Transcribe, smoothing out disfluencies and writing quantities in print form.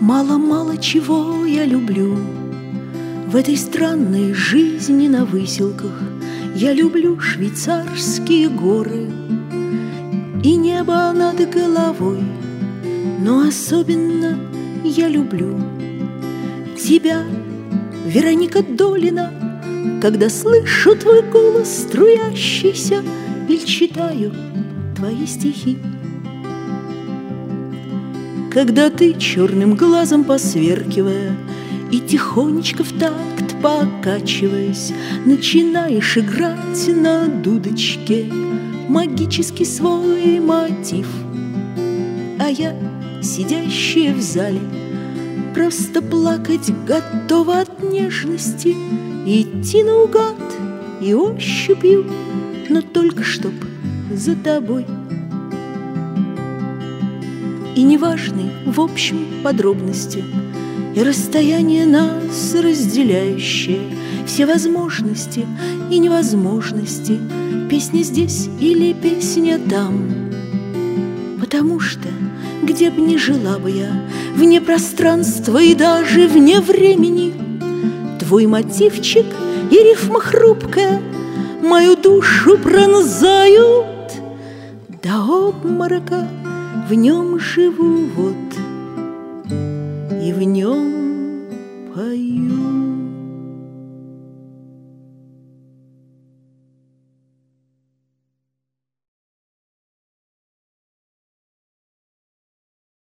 Мало-мало чего я люблю в этой странной жизни на выселках. Я люблю швейцарские горы и небо над головой, но особенно я люблю тебя, Вероника Долина, когда слышу твой голос струящийся или читаю твои стихи. Когда ты, черным глазом посверкивая и тихонечко в такт покачиваясь, начинаешь играть на дудочке магический свой мотив, а я, сидящая в зале, просто плакать готова от нежности, идти наугад и ощупью, но только чтоб за тобой. И неважны, в общем, подробности и расстояние нас разделяющее, все возможности и невозможности, песня здесь или песня там. Потому что, где б ни жила бы я, вне пространства и даже вне времени, твой мотивчик и рифма хрупкая мою душу пронзают до обморока. В нем живу вот и в нем пою.